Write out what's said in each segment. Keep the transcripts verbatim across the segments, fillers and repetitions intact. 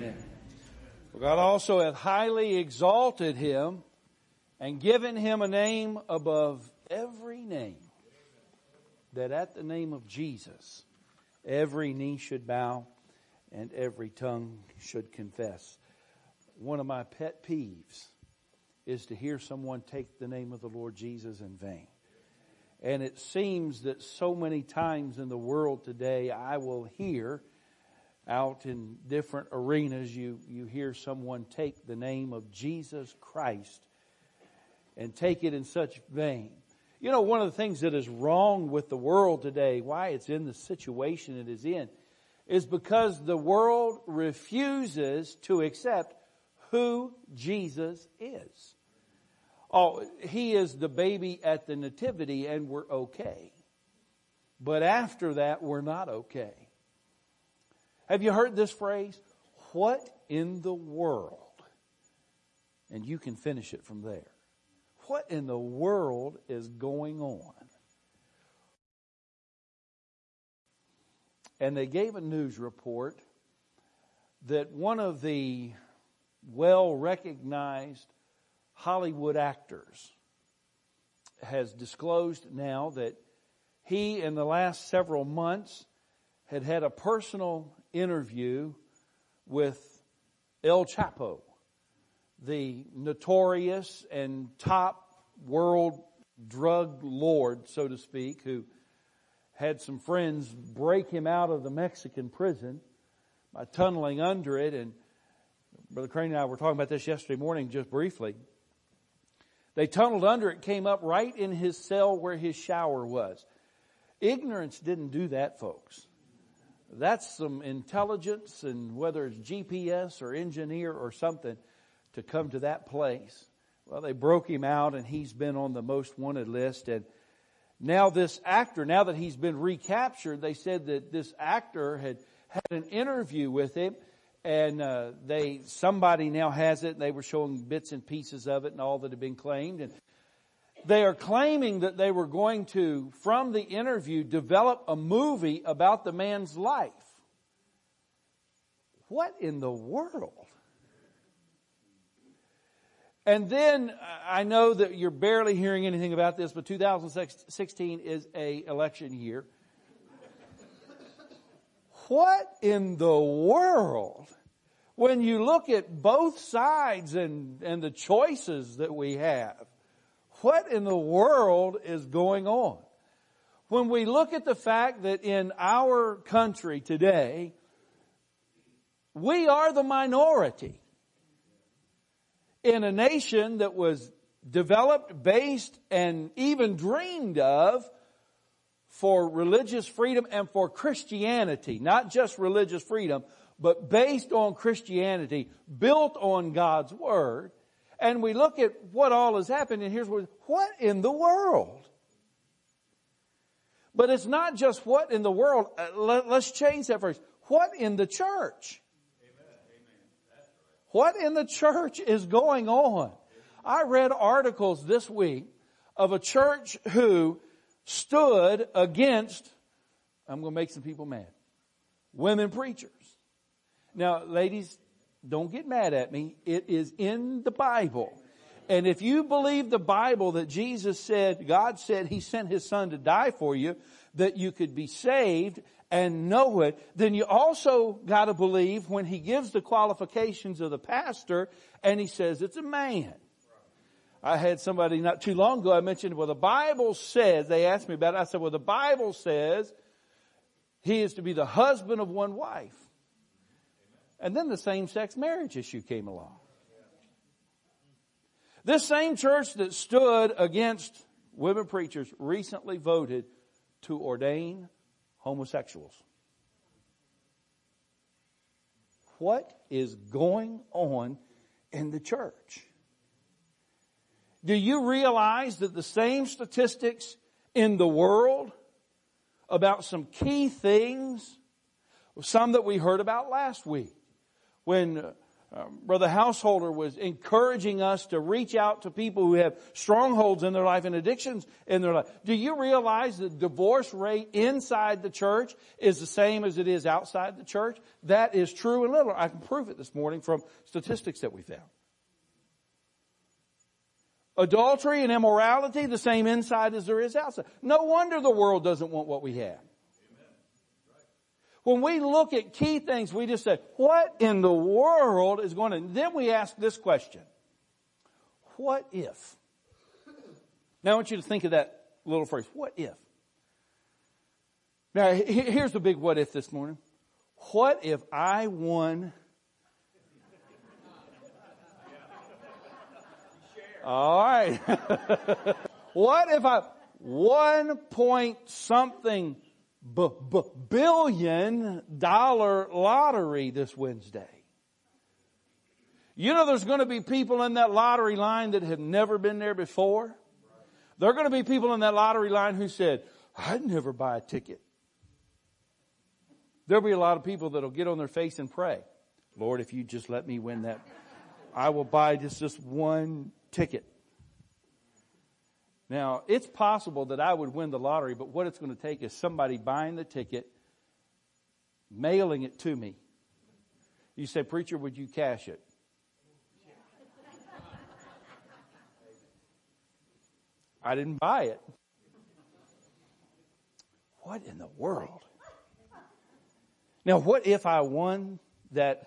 Amen. For God also hath highly exalted him and given him a name above every name, that at the name of Jesus every knee should bow and every tongue should confess. One of my pet peeves is to hear someone take the name of the Lord Jesus in vain. And it seems that so many times in the world today, I will hear out in different arenas, you, you hear someone take the name of Jesus Christ and take it in such vain. You know, one of the things that is wrong with the world today, why it's in the situation it is in, is because the world refuses to accept who Jesus is. Oh, he is the baby at the nativity and we're okay. But after that, we're not okay. Have you heard this phrase? What in the world? And you can finish it from there. What in the world is going on? And they gave a news report that one of the well-recognized Hollywood actors has disclosed now that he, in the last several months, had had a personal interview with El Chapo, the notorious and top world drug lord, so to speak, who had some friends break him out of the Mexican prison by tunneling under it. And Brother Crane and I were talking about this yesterday morning just briefly. They tunneled under it, came up right in his cell where his shower was. Ignorance didn't do that, folks. That's some intelligence, and whether it's G P S or engineer or something, to come to that place. Well, they broke him out and he's been on the most wanted list. And now this actor, now that he's been recaptured, they said that this actor had had an interview with him, and uh, they somebody now has it. They were showing bits and pieces of it and all that had been claimed. And they are claiming that they were going to, from the interview, develop a movie about the man's life. What in the world? And then I know that you're barely hearing anything about this, but two thousand sixteen is a election year. What in the world? When you look at both sides and, and the choices that we have, what in the world is going on? When we look at the fact that in our country today, we are the minority in a nation that was developed, based, and even dreamed of for religious freedom and for Christianity. Not just religious freedom, but based on Christianity, built on God's Word. And we look at what all has happened, and here's what, what in the world? But it's not just what in the world. Uh, let, let's change that first. What in the church? Amen. Amen. What in the church is going on? I read articles this week of a church who stood against, I'm going to make some people mad, women preachers. Now, ladies, don't get mad at me. It is in the Bible. And if you believe the Bible that Jesus said, God said He sent His Son to die for you, that you could be saved and know it, then you also got to believe when He gives the qualifications of the pastor and He says it's a man. I had somebody not too long ago, I mentioned, well, the Bible says, they asked me about it. I said, well, the Bible says he is to be the husband of one wife. And then the same-sex marriage issue came along. This same church that stood against women preachers recently voted to ordain homosexuals. What is going on in the church? Do you realize that the same statistics in the world about some key things, some that we heard about last week, when Uh, Brother Householder was encouraging us to reach out to people who have strongholds in their life and addictions in their life. Do you realize the divorce rate inside the church is the same as it is outside the church? That is true and little. I can prove it this morning from statistics that we found. Adultery and immorality, the same inside as there is outside. No wonder the world doesn't want what we have. When we look at key things, we just say, what in the world is going to... Then we ask this question. What if? Now I want you to think of that little phrase. What if? Now here's the big what if this morning. What if I won... All right. What if I... One point something... B- b- billion dollar lottery this Wednesday. You know there's going to be people in that lottery line that have never been there before. There are going to be people in that lottery line who said, I'd never buy a ticket. There'll be a lot of people that'll get on their face and pray, Lord, if you just let me win that, I will buy just this one ticket. Now, it's possible that I would win the lottery, but what it's going to take is somebody buying the ticket, mailing it to me. You say, preacher, would you cash it? I didn't buy it. What in the world? Now, what if I won that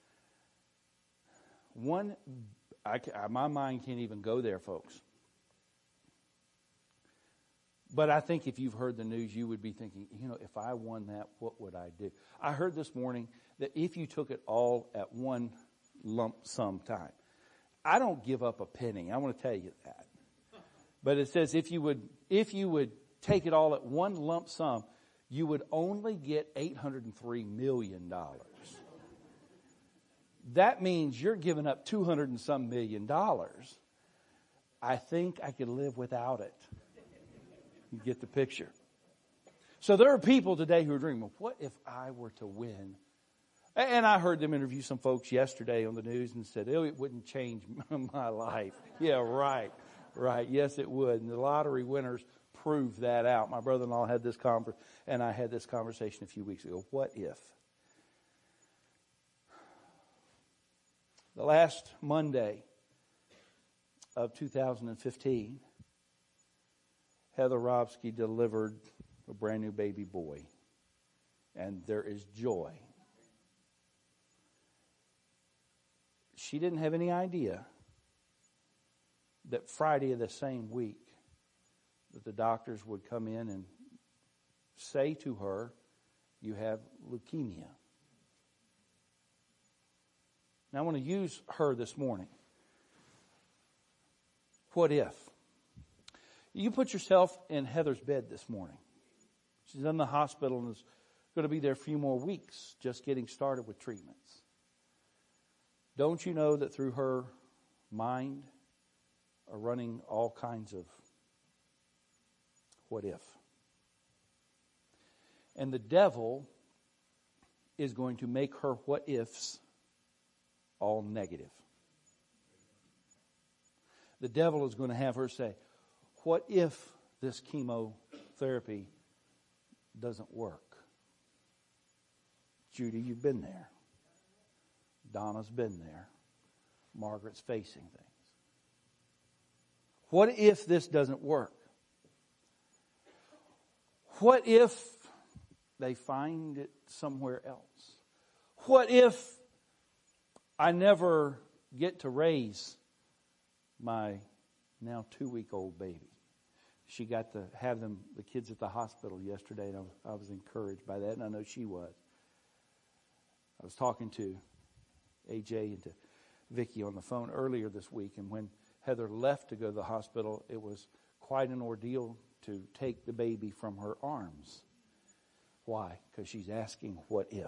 one? I, my mind can't even go there, folks. But I think if you've heard the news, you would be thinking, you know, if I won that, what would I do? I heard this morning that if you took it all at one lump sum time, I don't give up a penny. I want to tell you that. But it says if you would, if you would take it all at one lump sum, you would only get eight hundred three million dollars. That means you're giving up two hundred and some million dollars. I think I could live without it. You get the picture. So there are people today who are dreaming, what if I were to win? And I heard them interview some folks yesterday on the news and said, oh, it wouldn't change my life. Yeah, right, right. Yes, it would. And the lottery winners proved that out. My brother-in-law had this conference, and I had this conversation a few weeks ago. What if? The last Monday of two thousand fifteen, Heather Robsky delivered a brand new baby boy. And there is joy. She didn't have any idea that Friday of the same week that the doctors would come in and say to her, you have leukemia. Now I want to use her this morning. What if? You put yourself in Heather's bed this morning. She's in the hospital and is going to be there a few more weeks just getting started with treatments. Don't you know that through her mind are running all kinds of what if? And the devil is going to make her what ifs all negative. The devil is going to have her say, what if this chemotherapy doesn't work? Judy, you've been there. Donna's been there. Margaret's facing things. What if this doesn't work? What if they find it somewhere else? What if I never get to raise my now two-week-old baby? She got to have them, the kids at the hospital yesterday, and I was, I was encouraged by that, and I know she was. I was talking to A J and to Vicky on the phone earlier this week, and when Heather left to go to the hospital, it was quite an ordeal to take the baby from her arms. Why? Because she's asking, what if?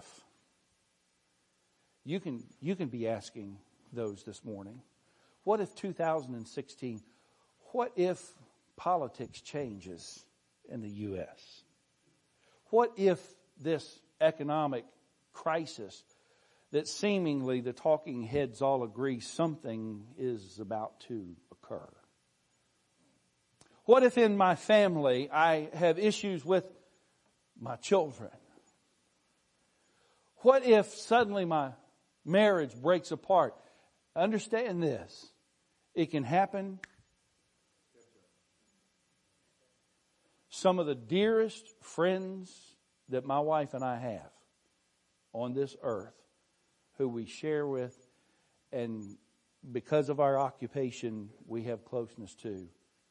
You can, you can be asking those this morning. What if two thousand sixteen, what if politics changes in the U S? What if this economic crisis that seemingly the talking heads all agree something is about to occur? What if in my family I have issues with my children? What if suddenly my marriage breaks apart? Understand this. It can happen. Some of the dearest friends that my wife and I have on this earth, who we share with, and because of our occupation, we have closeness to.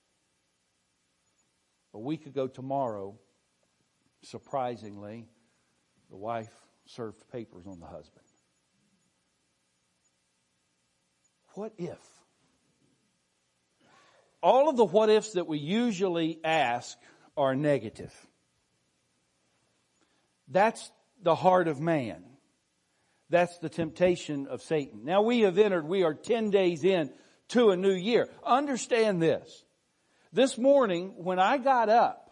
A week ago tomorrow, surprisingly, the wife served papers on the husband. What if? All of the what ifs that we usually ask are negative. That's the heart of man. That's the temptation of Satan. Now we have entered, we are ten days in to a new year. Understand this. This morning when I got up,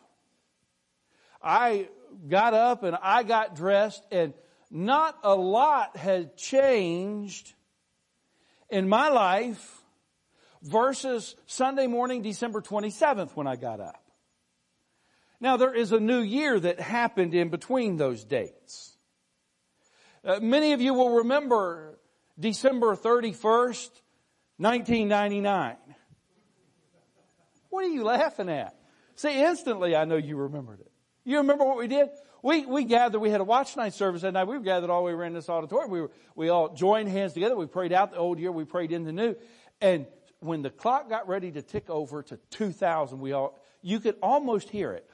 I got up and I got dressed, and not a lot had changed in my life versus Sunday morning, December twenty-seventh, when I got up. Now there is a new year that happened in between those dates. Uh, many of you will remember December thirty-first, nineteen ninety-nine. What are you laughing at? See, instantly I know you remembered it. You remember what we did? We, we gathered, we had a watch night service that night. We gathered all the way around this auditorium. We were, we all joined hands together. We prayed out the old year. We prayed in the new. And when the clock got ready to tick over to two thousand, we all, you could almost hear it.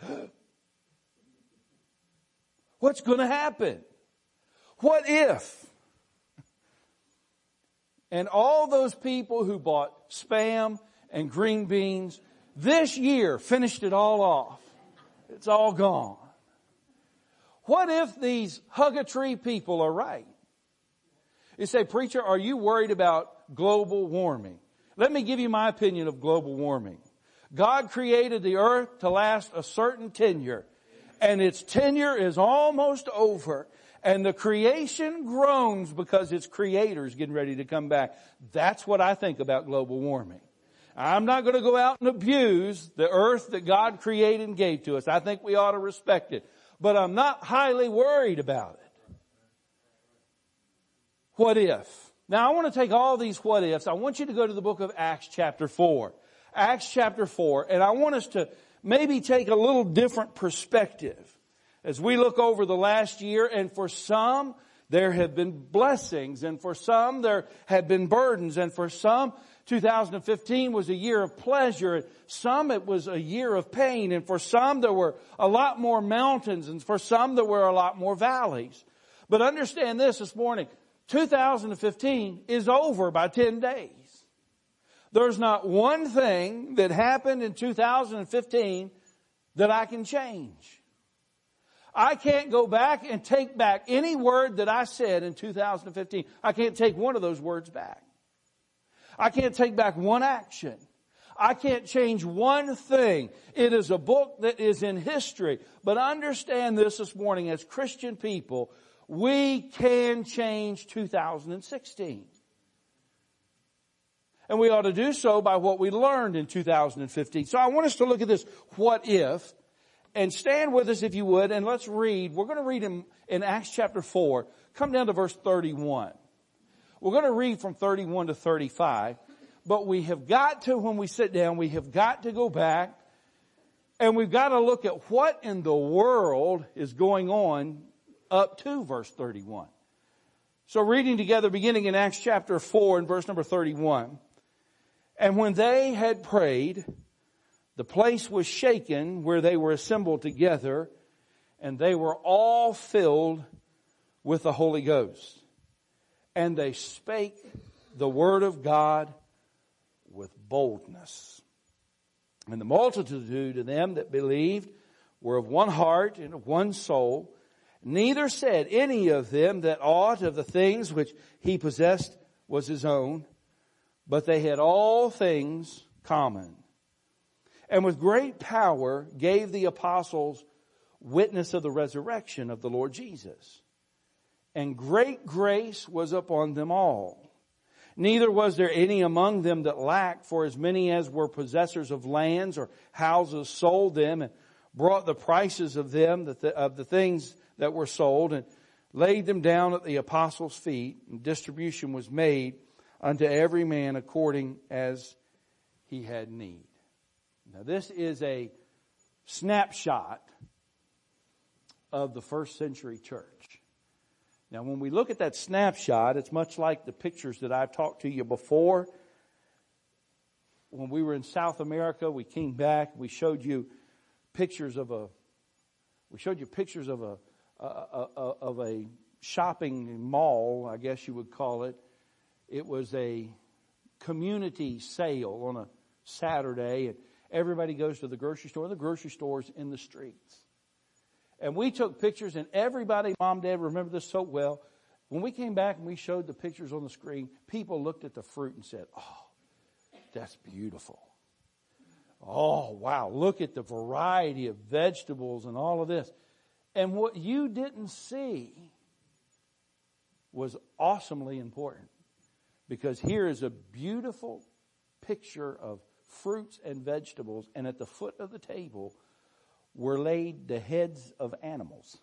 What's going to happen? What if? And all those people who bought Spam and green beans this year finished it all off. It's all gone. What if these hug-a-tree people are right? You say, preacher, are you worried about global warming? Let me give you my opinion of global warming. God created the earth to last a certain tenure, and its tenure is almost over. And the creation groans because its creator is getting ready to come back. That's what I think about global warming. I'm not going to go out and abuse the earth that God created and gave to us. I think we ought to respect it. But I'm not highly worried about it. What if? Now I want to take all these what ifs. I want you to go to the book of Acts chapter four. Acts chapter four. And I want us to maybe take a little different perspective as we look over the last year. And for some, there have been blessings. And for some, there have been burdens. And for some, two thousand fifteen was a year of pleasure. Some, it was a year of pain. And for some, there were a lot more mountains. And for some, there were a lot more valleys. But understand this this morning. two thousand fifteen is over by ten days. There's not one thing that happened in two thousand fifteen that I can change. I can't go back and take back any word that I said in two thousand fifteen. I can't take one of those words back. I can't take back one action. I can't change one thing. It is a book that is in history. But understand this this morning, as Christian people, we can change two thousand sixteen. And we ought to do so by what we learned in two thousand fifteen. So I want us to look at this what if. And stand with us if you would, and let's read. We're going to read in, in Acts chapter four. Come down to verse thirty-one. We're going to read from thirty-one to thirty-five. But we have got to, when we sit down, we have got to go back. And we've got to look at what in the world is going on up to verse thirty-one. So reading together, beginning in Acts chapter four and verse number thirty-one. And when they had prayed, the place was shaken where they were assembled together, and they were all filled with the Holy Ghost. And they spake the word of God with boldness. And the multitude of them that believed were of one heart and of one soul. Neither said any of them that aught of the things which he possessed was his own, but they had all things common. And with great power gave the apostles witness of the resurrection of the Lord Jesus. and great grace was upon them all. Neither was there any among them that lacked, for as many as were possessors of lands or houses sold them and brought the prices of them, of the things that were sold, and laid them down at the apostles' feet, and distribution was made unto every man according as he had need. Now this is a snapshot of the first century church. Now when we look at that snapshot, it's much like the pictures that I've talked to you before. When we were in South America, we came back, we showed you pictures of a, we showed you pictures of a, a, a, a of a shopping mall, I guess you would call it. It was a community sale on a Saturday, and everybody goes to the grocery store. The grocery store's in the streets. And we took pictures, and everybody, Mom, Dad, remember this so well. When we came back and we showed the pictures on the screen, people looked at the fruit and said, "Oh, that's beautiful. Oh, wow, look at the variety of vegetables and all of this." And what you didn't see was awesomely important, because here is a beautiful picture of fruits and vegetables, and at the foot of the table were laid the heads of animals.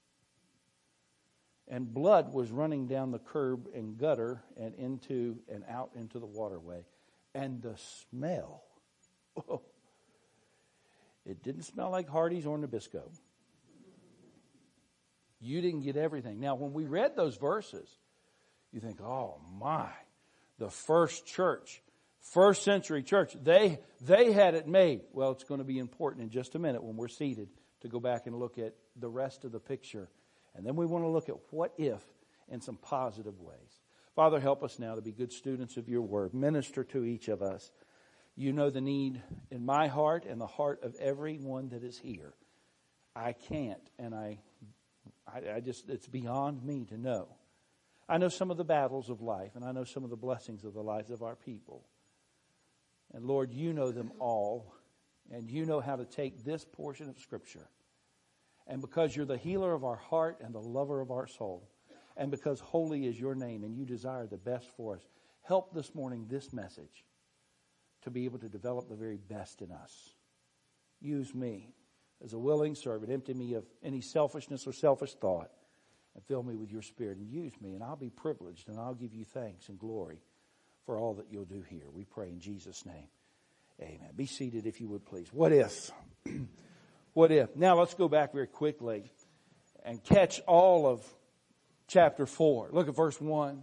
And blood was running down the curb and gutter and into and out into the waterway. And the smell, oh, it didn't smell like Hardee's or Nabisco. You didn't get everything. Now, when we read those verses, you think, oh my, the first church, first century church, they they had it made. Well, it's going to be important in just a minute when we're seated to go back and look at the rest of the picture. And then we want to look at what if in some positive ways. Father, help us now to be good students of your word. Minister to each of us. You know the need in my heart and the heart of everyone that is here. I can't, and I, I, I just, it's beyond me to know. I know some of the battles of life, and I know some of the blessings of the lives of our people. And Lord, you know them all, and you know how to take this portion of Scripture. And because you're the healer of our heart and the lover of our soul, and because holy is your name and you desire the best for us, help this morning this message to be able to develop the very best in us. Use me as a willing servant. Empty me of any selfishness or selfish thought, and fill me with your Spirit, and use me, and I'll be privileged, and I'll give you thanks and glory for all that you'll do here. We pray in Jesus' name. Amen. Be seated if you would, please. What if? What if? Now let's go back very quickly and catch all of chapter four. Look at verse one.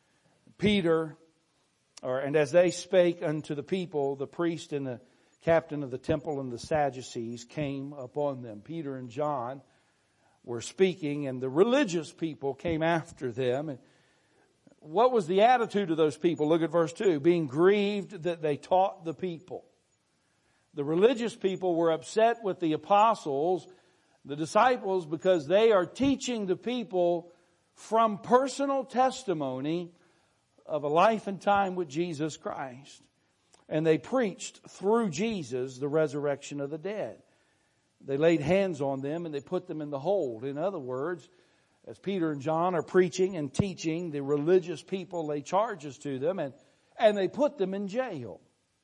Peter, or and as they spake unto the people, the priest and the captain of the temple and the Sadducees came upon them. Peter and John were speaking, and the religious people came after them. And what was the attitude of those people? Look at verse two. Being grieved that they taught the people. The religious people were upset with the apostles, the disciples, because they are teaching the people from personal testimony of a life and time with Jesus Christ. And they preached through Jesus the resurrection of the dead. They laid hands on them and they put them in the hold. In other words, as Peter and John are preaching and teaching, the religious people lay charges to them and, and they put them in jail.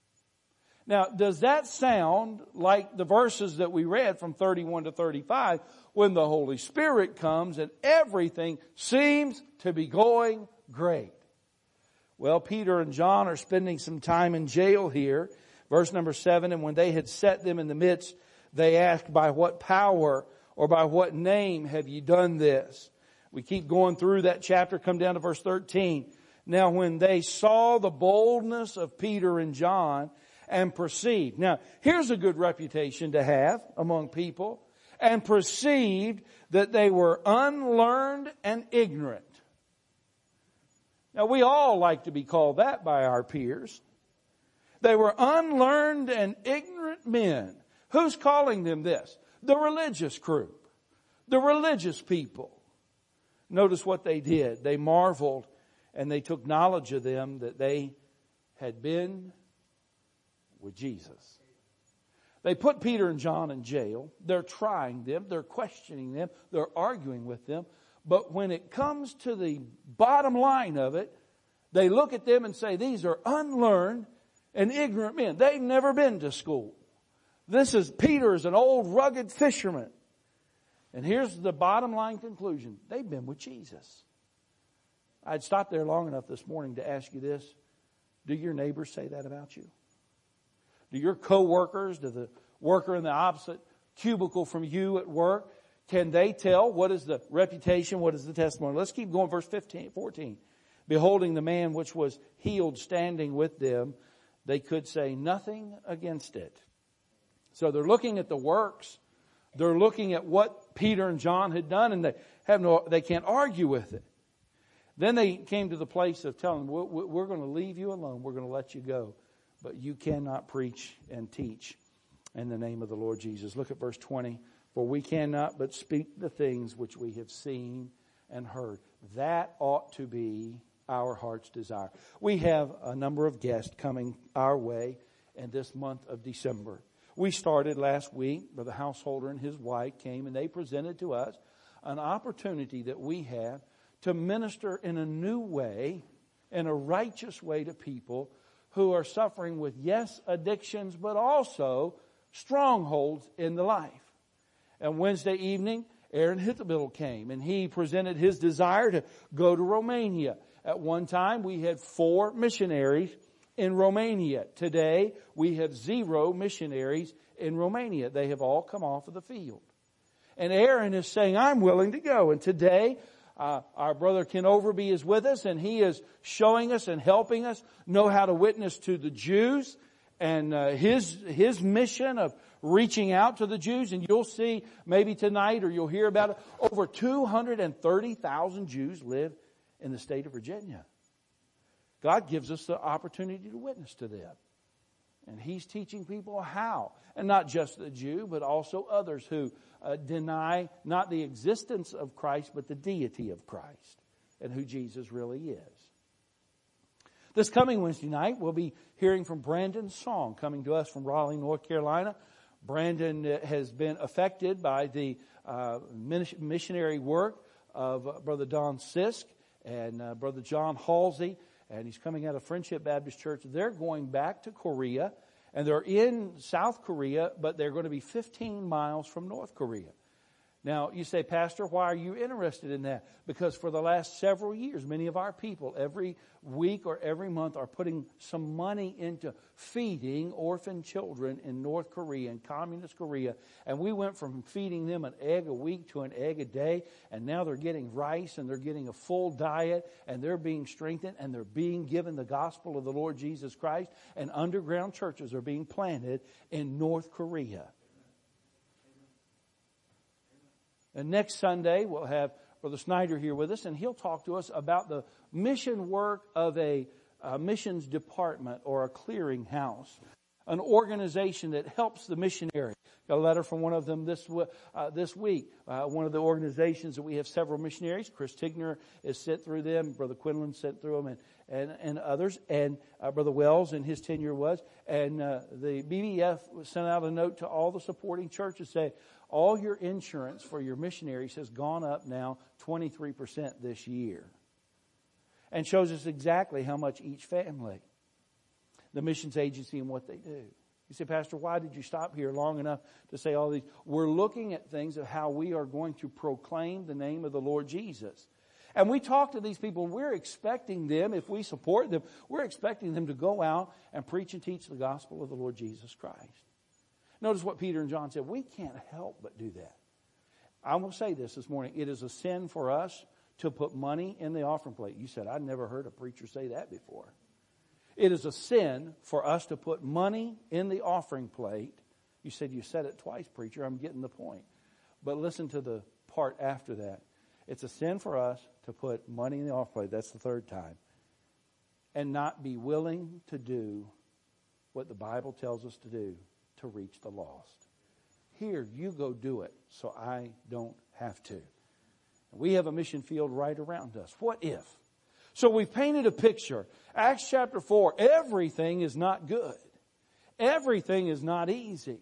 Now, does that sound like the verses that we read from thirty-one to thirty-five when the Holy Spirit comes and everything seems to be going great? Well, Peter and John are spending some time in jail here. Verse number seven, and when they had set them in the midst, they asked, by what power or by what name have you done this? We keep going through that chapter, come down to verse thirteen. Now when they saw the boldness of Peter and John and perceived. Now here's a good reputation to have among people. And perceived that they were unlearned and ignorant. Now we all like to be called that by our peers. They were unlearned and ignorant men. Who's calling them this? The religious group. The religious people. Notice what they did. They marveled and they took knowledge of them that they had been with Jesus. They put Peter and John in jail. They're trying them. They're questioning them. They're arguing with them. But when it comes to the bottom line of it, they look at them and say, these are unlearned and ignorant men. They've never been to school. This is, Peter is an old rugged fisherman. And here's the bottom line conclusion. They've been with Jesus. I'd stopped there long enough this morning to ask you this. Do your neighbors say that about you? Do your co-workers, do the worker in the opposite cubicle from you at work, can they tell what is the reputation, what is the testimony? Let's keep going, verse fifteen, fourteen. Beholding the man which was healed standing with them, they could say nothing against it. So they're looking at the works. They're looking at what Peter and John had done, and they have no, they can't argue with it. Then they came to the place of telling them, we're, we're going to leave you alone. We're going to let you go. But you cannot preach and teach in the name of the Lord Jesus. Look at verse twenty. For we cannot but speak the things which we have seen and heard. That ought to be our heart's desire. We have a number of guests coming our way in this month of December. We started last week, Brother Householder and his wife came and they presented to us an opportunity that we have to minister in a new way, in a righteous way to people who are suffering with, yes, addictions, but also strongholds in the life. And Wednesday evening, Aaron Hittlebill came and he presented his desire to go to Romania. At one time, we had four missionaries in Romania. Today, we have zero missionaries in Romania. They have all come off of the field. And Aaron is saying, I'm willing to go. And today, uh, our brother Ken Overby is with us, and he is showing us and helping us know how to witness to the Jews and uh, his his mission of reaching out to the Jews. And you'll see maybe tonight, or you'll hear about it, over two hundred thirty thousand Jews live in the state of Virginia. God gives us the opportunity to witness to them. And He's teaching people how. And not just the Jew, but also others who uh, deny not the existence of Christ, but the deity of Christ and who Jesus really is. This coming Wednesday night, we'll be hearing from Brandon Song, coming to us from Raleigh, North Carolina. Brandon has been affected by the uh, missionary work of uh, Brother Don Sisk and uh, Brother John Halsey. And he's coming out of Friendship Baptist Church. They're going back to Korea. And they're in South Korea, but they're going to be fifteen miles from North Korea. Now, you say, Pastor, why are you interested in that? Because for the last several years, many of our people every week or every month are putting some money into feeding orphan children in North Korea and Communist Korea. And we went from feeding them an egg a week to an egg a day. And now they're getting rice and they're getting a full diet and they're being strengthened and they're being given the gospel of the Lord Jesus Christ. And underground churches are being planted in North Korea. And next Sunday, we'll have Brother Snyder here with us, and he'll talk to us about the mission work of a, a missions department or a clearinghouse, an organization that helps the missionary. Got a letter from one of them this uh, this week. Uh, one of the organizations that we have several missionaries. Chris Tigner is sent through them. Brother Quinlan sent through them, and and, and others. And uh, Brother Wells in his tenure was. And uh, the B B F sent out a note to all the supporting churches saying, all your insurance for your missionaries has gone up now twenty-three percent this year. And shows us exactly how much each family, the missions agency, and what they do. You say, Pastor, why did you stop here long enough to say all these? We're looking at things of how we are going to proclaim the name of the Lord Jesus. And we talk to these people, and we're expecting them, if we support them, we're expecting them to go out and preach and teach the gospel of the Lord Jesus Christ. Notice what Peter and John said. We can't help but do that. I will say this this morning. It is a sin for us to put money in the offering plate. You said, I'd never heard a preacher say that before. It is a sin for us to put money in the offering plate. You said, you said it twice, preacher. I'm getting the point. But listen to the part after that. It's a sin for us to put money in the offering plate. That's the third time. And not be willing to do what the Bible tells us to do to reach the lost. Here, you go do it so I don't have to. We have a mission field right around us. What if? So we've painted a picture. Acts chapter four, everything is not good. Everything is not easy.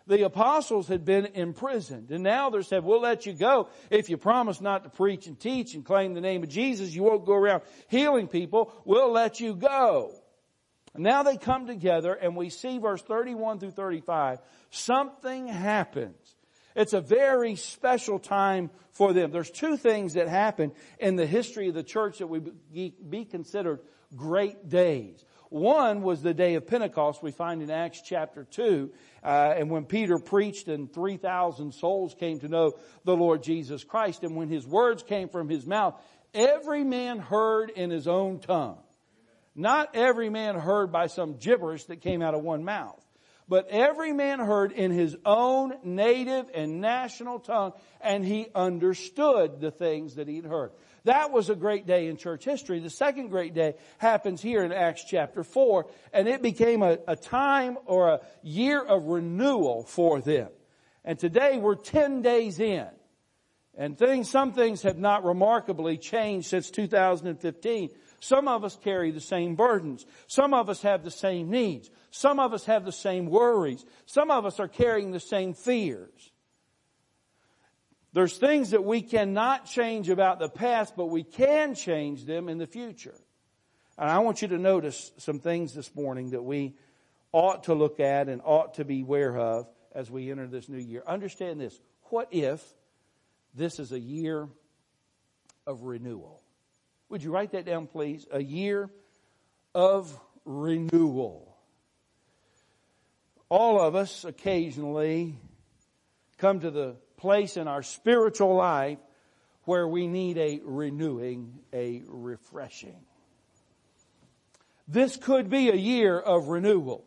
The apostles had been imprisoned, and now they're said, we'll let you go if you promise not to preach and teach and claim the name of Jesus. You won't go around healing people. We'll let you go. And now they come together, and we see verse thirty-one through thirty-five. Something happens. It's a very special time for them. There's two things that happen in the history of the church that would be considered great days. One was the day of Pentecost we find in Acts chapter two. Uh, and when Peter preached and three thousand souls came to know the Lord Jesus Christ. And when his words came from his mouth, every man heard in his own tongue. Not every man heard by some gibberish that came out of one mouth. But every man heard in his own native and national tongue, and he understood the things that he'd heard. That was a great day in church history. The second great day happens here in Acts chapter four, and it became a, a time or a year of renewal for them. And today we're ten days in. And things, some things have not remarkably changed since two thousand fifteen. Some of us carry the same burdens. Some of us have the same needs. Some of us have the same worries. Some of us are carrying the same fears. There's things that we cannot change about the past, but we can change them in the future. And I want you to notice some things this morning that we ought to look at and ought to be aware of as we enter this new year. Understand this. What if this is a year of renewal? Would you write that down, please? A year of renewal. All of us occasionally come to the place in our spiritual life where we need a renewing, a refreshing. This could be a year of renewal.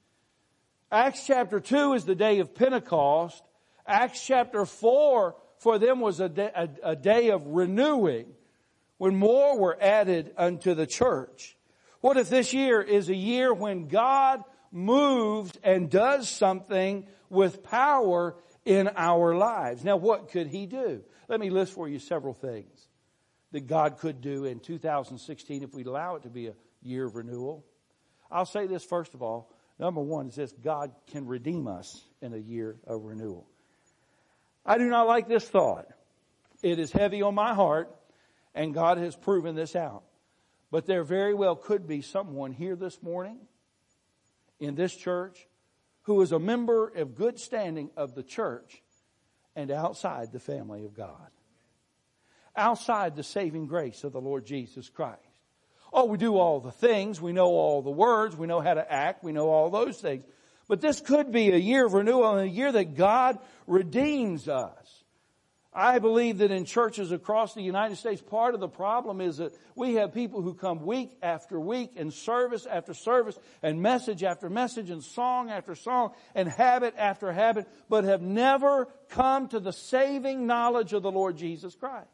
Acts chapter two is the day of Pentecost. Acts chapter four for them was a day, a, a day of renewing when more were added unto the church. What if this year is a year when God moves and does something with power in our lives? Now, what could He do? Let me list for you several things that God could do in two thousand sixteen if we allow it to be a year of renewal. I'll say this first of all. Number one is this: God can redeem us in a year of renewal. I do not like this thought. It is heavy on my heart, and God has proven this out. But there very well could be someone here this morning in this church who is a member of good standing of the church and outside the family of God. Outside the saving grace of the Lord Jesus Christ. Oh, we do all the things. We know all the words. We know how to act. We know all those things. But this could be a year of renewal and a year that God redeems us. I believe that in churches across the United States, part of the problem is that we have people who come week after week and service after service and message after message and song after song and habit after habit, but have never come to the saving knowledge of the Lord Jesus Christ.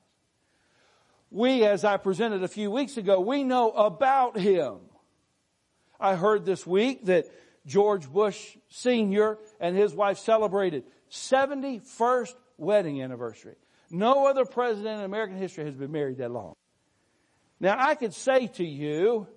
We, as I presented a few weeks ago, we know about Him. I heard this week that George Bush Senior and his wife celebrated seventy-first wedding anniversary. No other president in American history has been married that long. Now, I could say to you,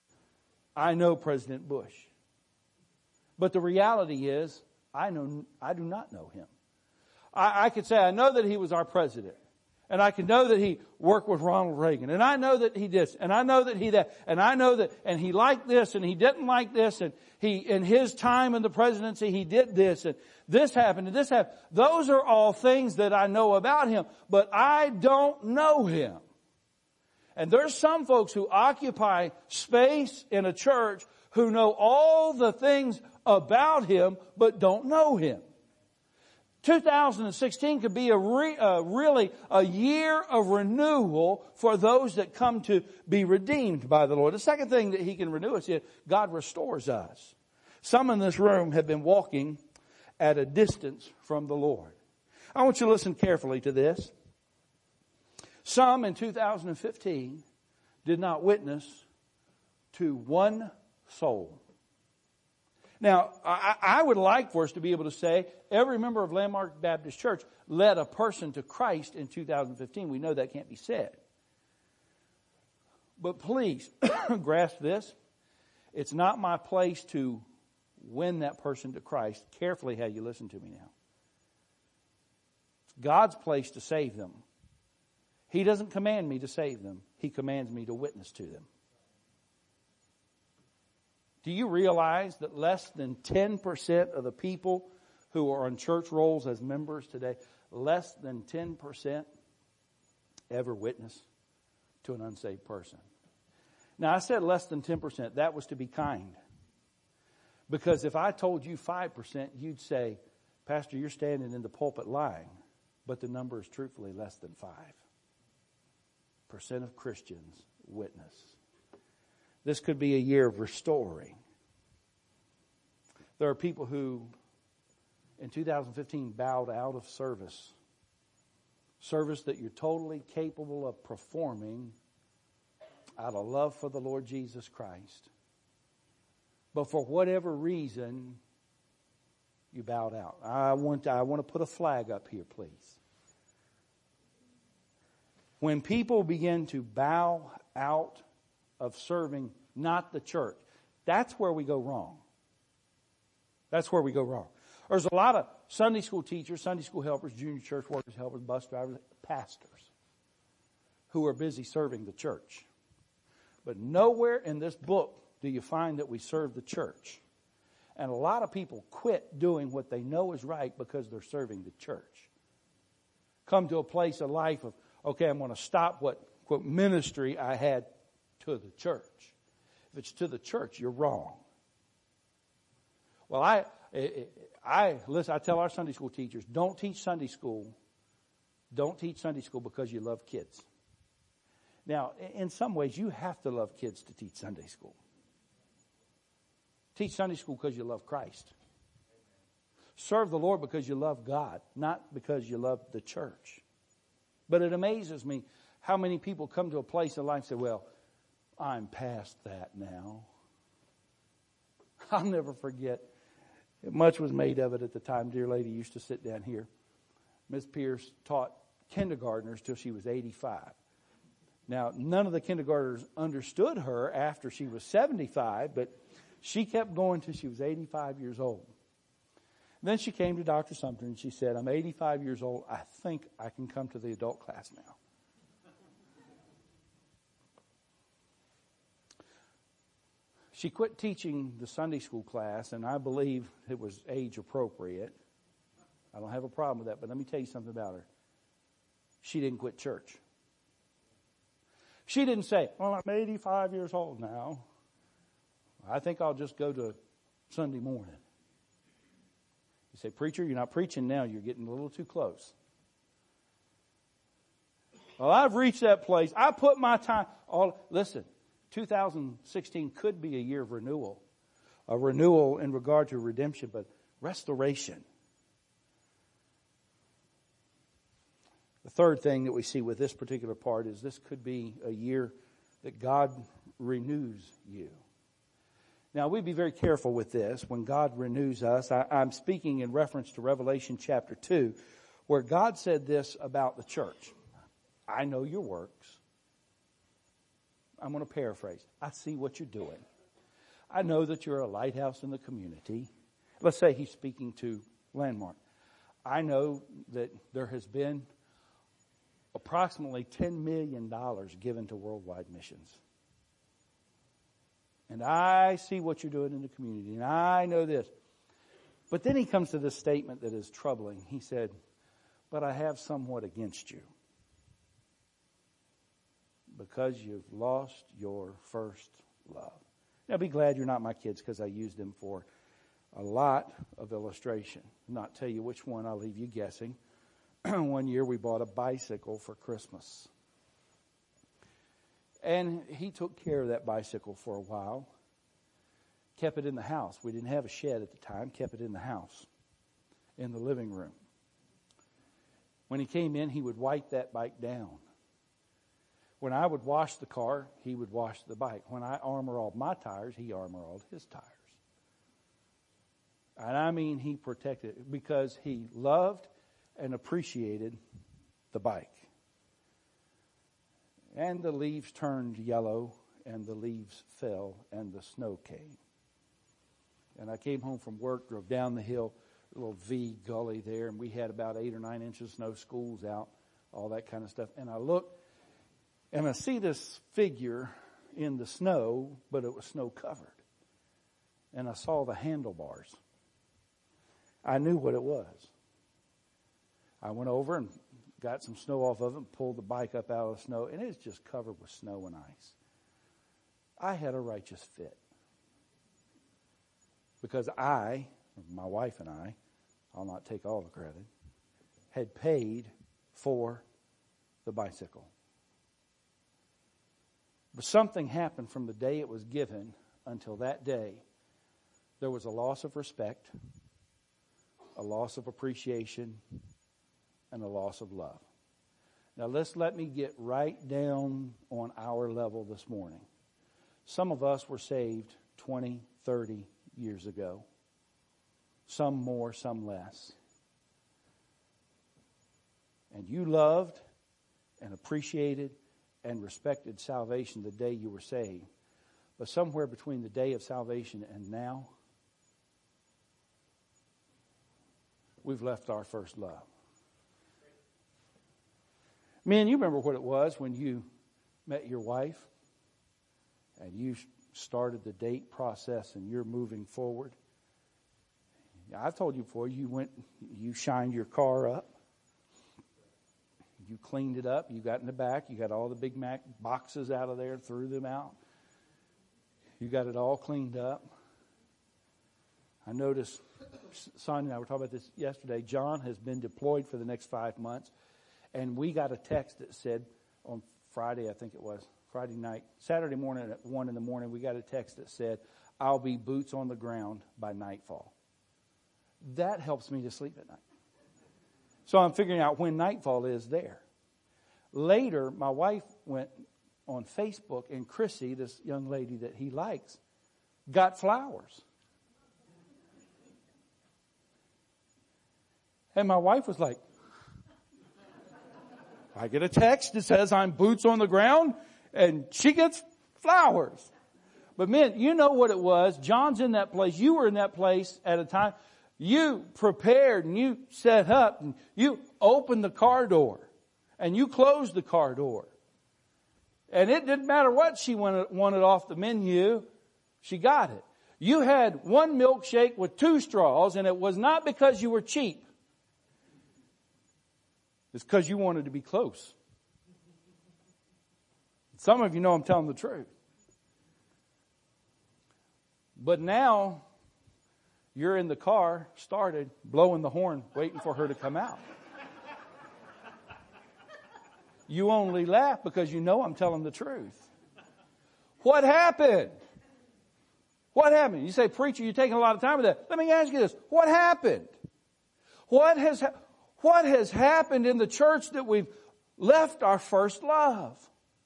I know President Bush. But the reality is, I know I do not know him. I, I could say I know that he was our president. And I can know that he worked with Ronald Reagan. And I know that he this. And I know that he that. And I know that, and he liked this and he didn't like this. And he, in his time in the presidency, he did this. And this happened and this happened. Those are all things that I know about him. But I don't know him. And there's some folks who occupy space in a church who know all the things about him, but don't know him. two thousand sixteen could be a re, uh, really a year of renewal for those that come to be redeemed by the Lord. The second thing that He can renew us is God restores us. Some in this room have been walking at a distance from the Lord. I want you to listen carefully to this. Some in two thousand fifteen did not witness to one soul. Now, I, I would like for us to be able to say every member of Landmark Baptist Church led a person to Christ in two thousand fifteen. We know that can't be said. But please grasp this. It's not my place to win that person to Christ. Carefully how you listen to me now. It's God's place to save them. He doesn't command me to save them. He commands me to witness to them. Do you realize that less than ten percent of the people who are on church rolls as members today, less than ten percent ever witness to an unsaved person? Now, I said less than ten percent. That was to be kind. Because if I told you five percent, you'd say, Pastor, you're standing in the pulpit lying. But the number is truthfully less than five percent of Christians witness. This could be a year of restoring. There are people who, in two thousand fifteen, bowed out of service. Service that you're totally capable of performing out of love for the Lord Jesus Christ. But for whatever reason, you bowed out. I want to, I want to put a flag up here, please. When people begin to bow out of serving not the church, that's where we go wrong. That's where we go wrong. There's a lot of Sunday school teachers, Sunday school helpers, junior church workers, helpers, bus drivers, pastors who are busy serving the church. But nowhere in this book do you find that we serve the church. And a lot of people quit doing what they know is right because they're serving the church. Come to a place of life of, okay, I'm going to stop what, quote, ministry I had to the church. If it's to the church, you're wrong. Well, I, I, listen, I tell our Sunday school teachers, don't teach Sunday school. Don't teach Sunday school because you love kids. Now, in some ways, you have to love kids to teach Sunday school. Teach Sunday school because you love Christ. Serve the Lord because you love God, not because you love the church. But it amazes me how many people come to a place in life and say, well, I'm past that now. I'll never forget. Much was made of it at the time. Dear lady used to sit down here. Miss Pierce taught kindergartners till she was eighty-five. Now, none of the kindergartners understood her after she was seventy-five, but she kept going till she was eighty-five years old. Then she came to Doctor Sumter and she said, I'm eighty-five years old. I think I can come to the adult class now. She quit teaching the Sunday school class, and I believe it was age appropriate. I don't have a problem with that, but let me tell you something about her. She didn't quit church. She didn't say, well, I'm eighty-five years old now. I think I'll just go to Sunday morning. You say, preacher, you're not preaching now. You're getting a little too close. Well, I've reached that place. I put my time. All listen, two thousand sixteen could be a year of renewal. A renewal in regard to redemption, but restoration. The third thing that we see with this particular part is this could be a year that God renews you. Now, we'd be very careful with this. When God renews us, I, I'm speaking in reference to Revelation chapter two, where God said this about the church. I know your works. I'm going to paraphrase. I see what you're doing. I know that you're a lighthouse in the community. Let's say he's speaking to Landmark. I know that there has been approximately ten million dollars given to worldwide missions. And I see what you're doing in the community, and I know this. But then he comes to this statement that is troubling. He said, but I have somewhat against you, because you've lost your first love. Now, be glad you're not my kids, because I used them for a lot of illustration. I'll not tell you which one, I'll leave you guessing. One year we bought a bicycle for Christmas. And he took care of that bicycle for a while. Kept it in the house. We didn't have a shed at the time. Kept it in the house. In the living room. When he came in, he would wipe that bike down. When I would wash the car, he would wash the bike. When I armor all my tires, he armor all his tires. And I mean, he protected it because he loved and appreciated the bike. And the leaves turned yellow, and the leaves fell, and the snow came. And I came home from work, drove down the hill, a little V gully there, and we had about eight or nine inches of snow, schools out, all that kind of stuff. And I look, and I see this figure in the snow, but it was snow covered. And I saw the handlebars. I knew what it was. I went over and got some snow off of it, and pulled the bike up out of the snow, and it's just covered with snow and ice. I had a righteous fit. Because I, my wife and I, I'll not take all the credit, had paid for the bicycle. But something happened from the day it was given until that day. There was a loss of respect, a loss of appreciation, and a loss of love. Now let's let me get right down on our level this morning. Some of us were saved twenty, thirty years ago. Some more, some less. And you loved and appreciated and respected salvation the day you were saved. But somewhere between the day of salvation and now, we've left our first love. Man, you remember what it was when you met your wife and you started the date process and you're moving forward. I've told you before, you went, you shined your car up. You cleaned it up. You got in the back. You got all the Big Mac boxes out of there, threw them out. You got it all cleaned up. I noticed, Sonia and I were talking about this yesterday. John has been deployed for the next five months. And we got a text that said on Friday, I think it was, Friday night, Saturday morning at one in the morning, we got a text that said, I'll be boots on the ground by nightfall. That helps me to sleep at night. So I'm figuring out when nightfall is there. Later, my wife went on Facebook, and Chrissy, this young lady that he likes, got flowers. And my wife was like, I get a text that says I'm boots on the ground, and she gets flowers. But men, you know what it was. John's in that place. You were in that place at a time. You prepared and you set up and you opened the car door and you closed the car door. And it didn't matter what she wanted, wanted off the menu. She got it. You had one milkshake with two straws, and it was not because you were cheap. It's because you wanted to be close. Some of you know I'm telling the truth. But now, you're in the car, started, blowing the horn, waiting for her to come out. You only laugh because you know I'm telling the truth. What happened? What happened? You say, preacher, you're taking a lot of time with that. Let me ask you this. What happened? What has happened? What has happened in the church that we've left our first love?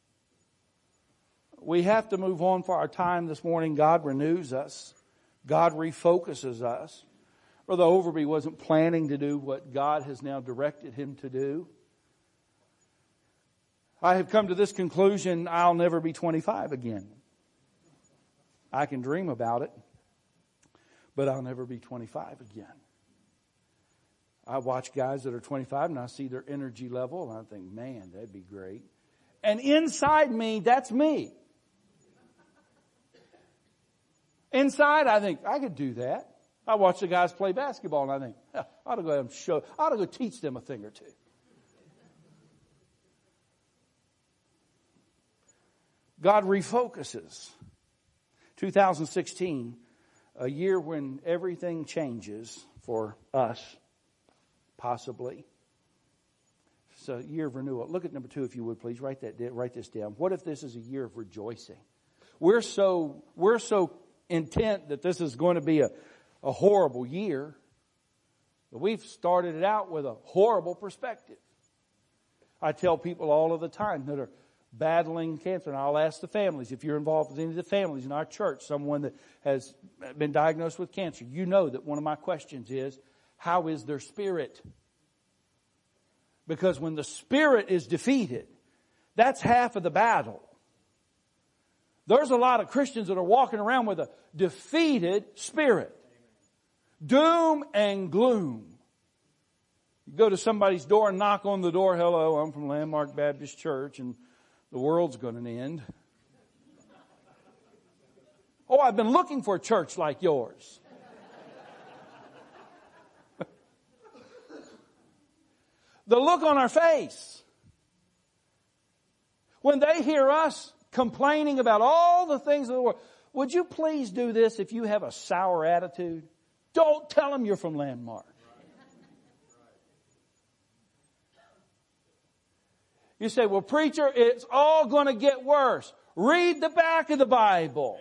We have to move on for our time this morning. God renews us. God refocuses us. Brother Overby wasn't planning to do what God has now directed him to do. I have come to this conclusion, I'll never be twenty-five again. I can dream about it, but I'll never be twenty-five again. I watch guys that are twenty-five and I see their energy level and I think, man, that'd be great. And inside me, that's me. Inside, I think, I could do that. I watch the guys play basketball and I think, I ought to go and show, I ought to go teach them a thing or two. God refocuses. two thousand sixteen, a year when everything changes for us. Possibly. It's a year of renewal. Look at number two, if you would, please. Write that. Write this down. What if this is a year of rejoicing? We're so we're so intent that this is going to be a, a horrible year, but we've started it out with a horrible perspective. I tell people all of the time that are battling cancer, and I'll ask the families, if you're involved with any of the families in our church, someone that has been diagnosed with cancer, you know that one of my questions is, how is their spirit? Because when the spirit is defeated, that's half of the battle. There's a lot of Christians that are walking around with a defeated spirit. Doom and gloom. You go to somebody's door and knock on the door. Hello, I'm from Landmark Baptist Church and the world's going to end. Oh, I've been looking for a church like yours. The look on our face when they hear us complaining about all the things of the world. Would you please do this if you have a sour attitude? Don't tell them you're from Landmark. You say, well, preacher, it's all going to get worse. Read the back of the Bible.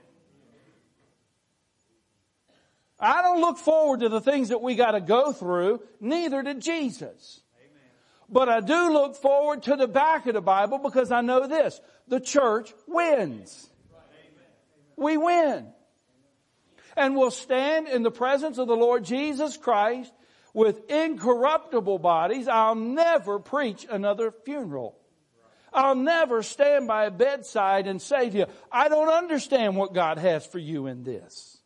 I don't look forward to the things that we got to go through. Neither did Jesus. But I do look forward to the back of the Bible because I know this. The church wins. We win. And we'll stand in the presence of the Lord Jesus Christ with incorruptible bodies. I'll never preach another funeral. I'll never stand by a bedside and say to you, I don't understand what God has for you in this.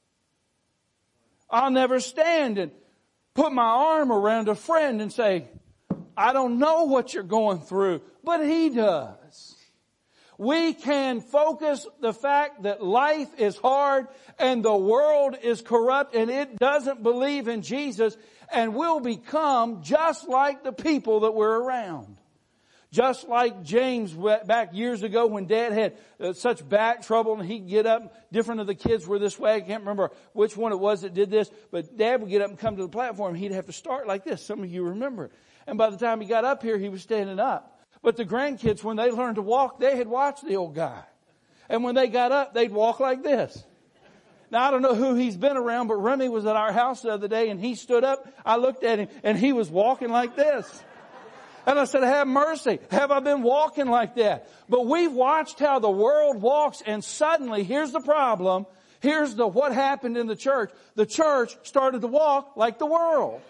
I'll never stand and put my arm around a friend and say, I don't know what you're going through, but He does. We can focus the fact that life is hard and the world is corrupt and it doesn't believe in Jesus, and we'll become just like the people that we're around. Just like James back years ago when Dad had uh, such back trouble and he'd get up. Different of the kids were this way. I can't remember which one it was that did this. But Dad would get up and come to the platform. He'd have to start like this. Some of you remember. And by the time he got up here, he was standing up. But the grandkids, when they learned to walk, they had watched the old guy. And when they got up, they'd walk like this. Now, I don't know who he's been around, but Remy was at our house the other day and he stood up. I looked at him and he was walking like this. And I said, have mercy. Have I been walking like that? But we've watched how the world walks, and suddenly, here's the problem. Here's the what happened in the church. The church started to walk like the world.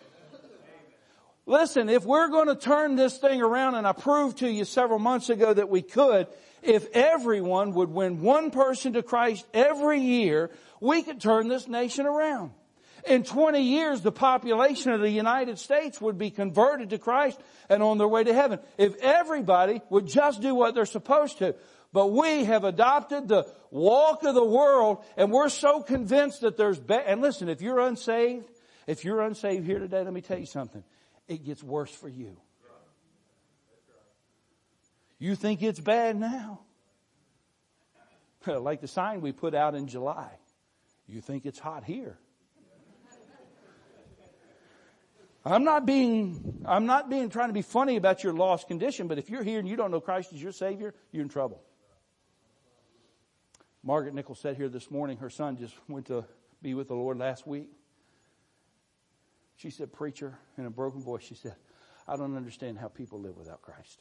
Listen, if we're going to turn this thing around, and I proved to you several months ago that we could, if everyone would win one person to Christ every year, we could turn this nation around. In twenty years, the population of the United States would be converted to Christ and on their way to heaven. If everybody would just do what they're supposed to. But we have adopted the walk of the world, and we're so convinced that there's bad. And listen, if you're unsaved, if you're unsaved here today, let me tell you something. It gets worse for you. You think it's bad now? Like the sign we put out in July. You think it's hot here. I'm not being, I'm not being trying to be funny about your lost condition, but if you're here and you don't know Christ as your Savior, you're in trouble. Margaret Nichols said here this morning, her son just went to be with the Lord last week. She said, preacher, in a broken voice, she said, I don't understand how people live without Christ.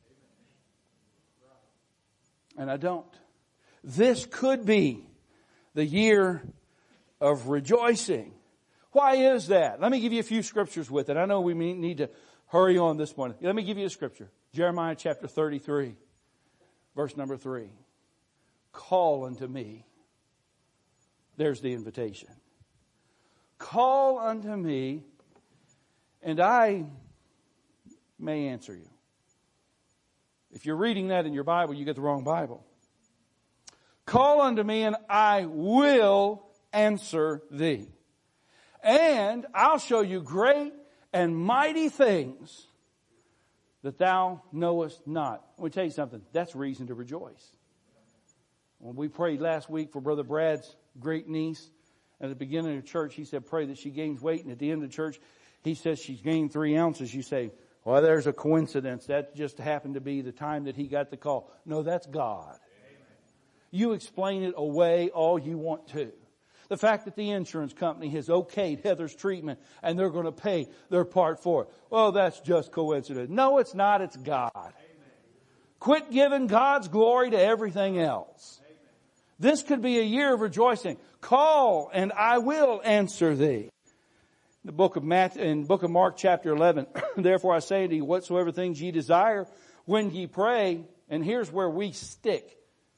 And I don't. This could be the year of rejoicing. Why is that? Let me give you a few scriptures with it. I know we need to hurry on this morning. Let me give you a scripture. Jeremiah chapter thirty-three, verse number three. Call unto me. There's the invitation. Call unto me, and I may answer you. If you're reading that in your Bible, you get the wrong Bible. Call unto me, and I will answer thee. And I'll show you great and mighty things that thou knowest not. Let me tell you something. That's reason to rejoice. When we prayed last week for Brother Brad's great niece, at the beginning of church, he said, pray that she gains weight. And at the end of the church, he says she's gained three ounces. You say, well, there's a coincidence. That just happened to be the time that he got the call. No, that's God. You explain it away all you want to. The fact that the insurance company has okayed Heather's treatment and they're going to pay their part for it. Well, that's just coincidence. No, it's not. It's God. Amen. Quit giving God's glory to everything else. Amen. This could be a year of rejoicing. Call and I will answer thee. The book of Matthew, in book of Mark chapter eleven. Therefore I say to you, whatsoever things ye desire when ye pray. And here's where we stick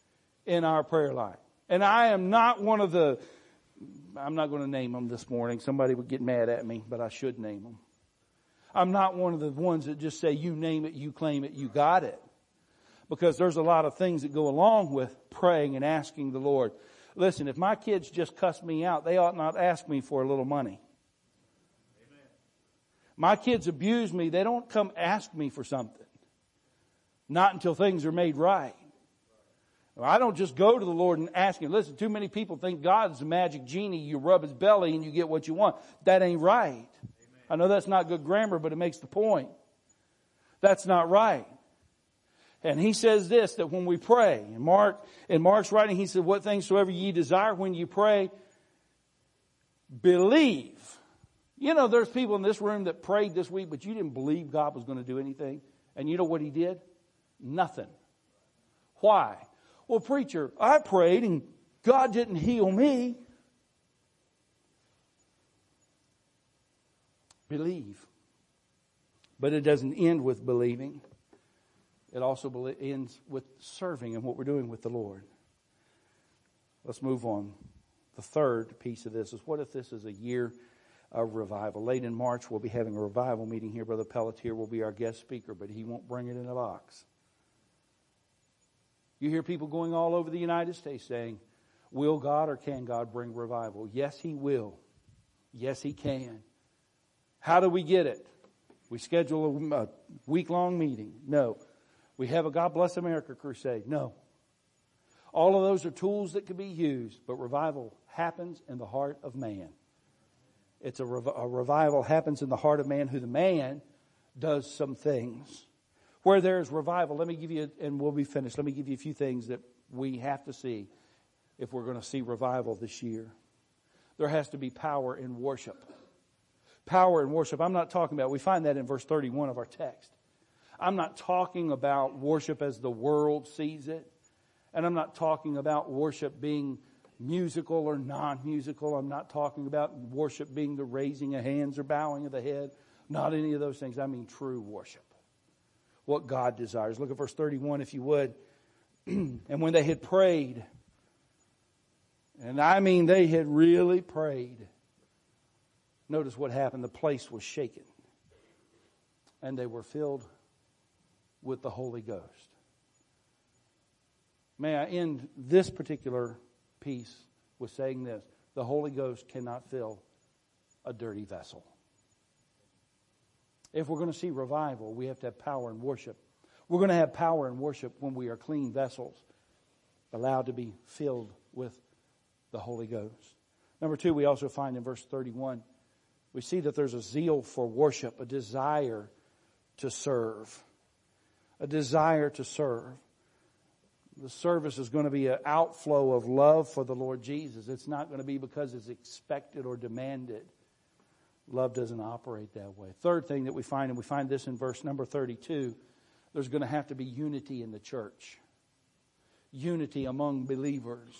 in our prayer life. And I am not one of the, I'm not going to name them this morning. Somebody would get mad at me, but I should name them. I'm not one of the ones that just say, you name it, you claim it, you got it. Because there's a lot of things that go along with praying and asking the Lord. Listen, if my kids just cuss me out, they ought not ask me for a little money. Amen. My kids abuse me, they don't come ask me for something. Not until things are made right. I don't just go to the Lord and ask Him. Listen, too many people think God's a magic genie. You rub His belly and you get what you want. That ain't right. Amen. I know that's not good grammar, but it makes the point. That's not right. And He says this, that when we pray, in Mark, in Mark's writing, He said, what things soever ye desire when you pray, believe. You know, there's people in this room that prayed this week, but you didn't believe God was going to do anything. And you know what He did? Nothing. Why? Well, preacher, I prayed and God didn't heal me. Believe. But it doesn't end with believing. It also ends with serving and what we're doing with the Lord. Let's move on. The third piece of this is, what if this is a year of revival? Late in March, we'll be having a revival meeting here. Brother Pelletier will be our guest speaker, but he won't bring it in a box. You hear people going all over the United States saying, will God or can God bring revival? Yes, He will. Yes, He can. How do we get it? We schedule a week-long meeting? No. We have a God Bless America crusade? No. All of those are tools that can be used, but revival happens in the heart of man. It's a, rev- a revival happens in the heart of man, who the man does some things. Where there's revival, let me give you, and we'll be finished, let me give you a few things that we have to see if we're going to see revival this year. There has to be power in worship. Power in worship. I'm not talking about, we find that in verse thirty-one of our text. I'm not talking about worship as the world sees it. And I'm not talking about worship being musical or non-musical. I'm not talking about worship being the raising of hands or bowing of the head. Not any of those things. I mean true worship. What God desires. Look at verse thirty-one if you would. And when they had prayed, and I mean they had really prayed, notice what happened. The place was shaken. And they were filled with the Holy Ghost. May I end this particular piece with saying this. The Holy Ghost cannot fill a dirty vessel. If we're going to see revival, we have to have power in worship. We're going to have power in worship when we are clean vessels, allowed to be filled with the Holy Ghost. Number two, we also find in verse thirty-one, we see that there's a zeal for worship, a desire to serve. A desire to serve. The service is going to be an outflow of love for the Lord Jesus. It's not going to be because it's expected or demanded. Love doesn't operate that way. Third thing that we find, and we find this in verse number thirty-two, there's going to have to be unity in the church. Unity among believers.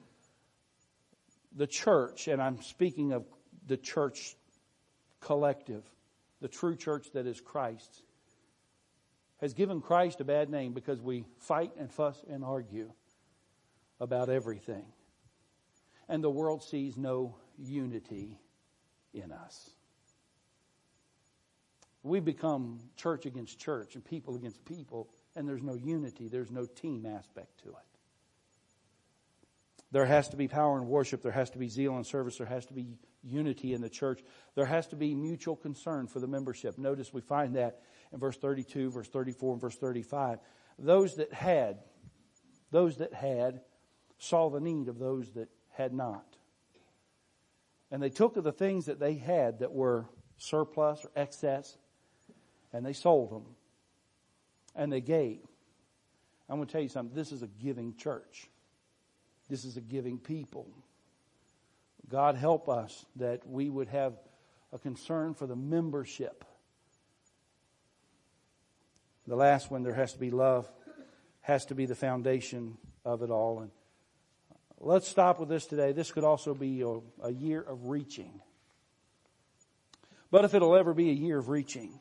The church, and I'm speaking of the church collective, the true church that is Christ's, has given Christ a bad name because we fight and fuss and argue about everything. And the world sees no unity in us. We become church against church and people against people, and there's no unity. There's no team aspect to it. There has to be power in worship. There has to be zeal in service. There has to be unity in the church. There has to be mutual concern for the membership. Notice we find that in verse thirty-two, verse thirty-four, and verse thirty-five. Those that had, those that had saw the need of those that had not. And they took of the things that they had that were surplus or excess, and they sold them. And they gave. I'm going to tell you something. This is a giving church. This is a giving people. God help us that we would have a concern for the membership. The last one, there has to be love. Has to be the foundation of it all. And let's stop with this today. This could also be a, a year of reaching. But if it'll ever be a year of reaching,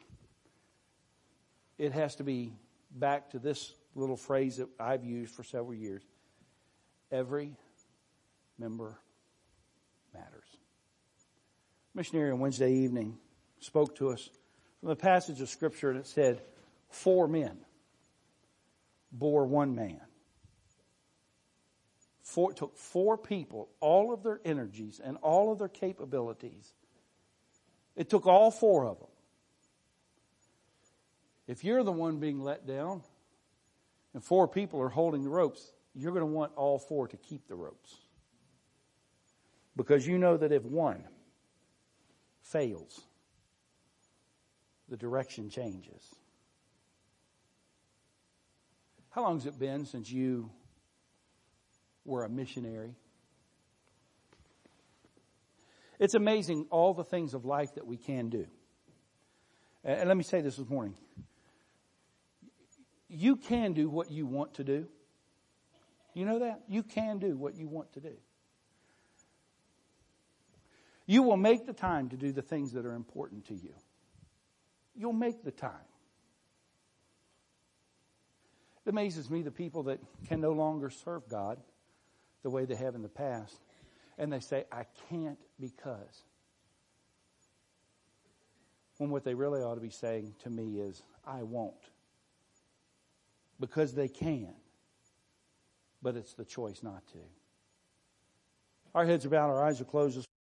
it has to be back to this little phrase that I've used for several years. Every member matters. Missionary on Wednesday evening spoke to us from the passage of Scripture that said, four men bore one man. Four, it took four people, all of their energies and all of their capabilities. It took all four of them. If you're the one being let down and four people are holding the ropes, you're going to want all four to keep the ropes. Because you know that if one fails, the direction changes. How long has it been since you were a missionary? It's amazing all the things of life that we can do. And let me say this this morning. You can do what you want to do. You know that? You can do what you want to do. You will make the time to do the things that are important to you. You'll make the time. It amazes me the people that can no longer serve God the way they have in the past. And they say, I can't because. When what they really ought to be saying to me is, I won't. Because they can. But it's the choice not to. Our heads are bowed, our eyes are closed.